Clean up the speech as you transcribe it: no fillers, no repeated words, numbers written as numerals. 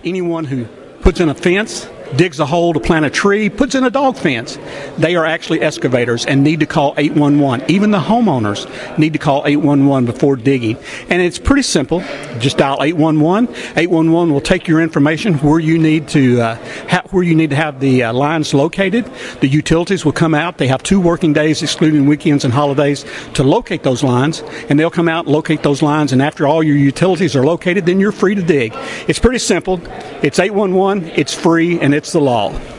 anyone who puts in a fence, digs a hole to plant a tree, puts in a dog fence, they are actually excavators and need to call 811. Even the homeowners need to call 811 before digging. And it's pretty simple. Just dial 811. 811 will take your information where you need to have the lines located. The utilities will come out. They have 2 working days, excluding weekends and holidays, to locate those lines. And they'll come out and locate those lines. And after all your utilities are located, then you're free to dig. It's pretty simple. It's 811. It's free, and it's the law.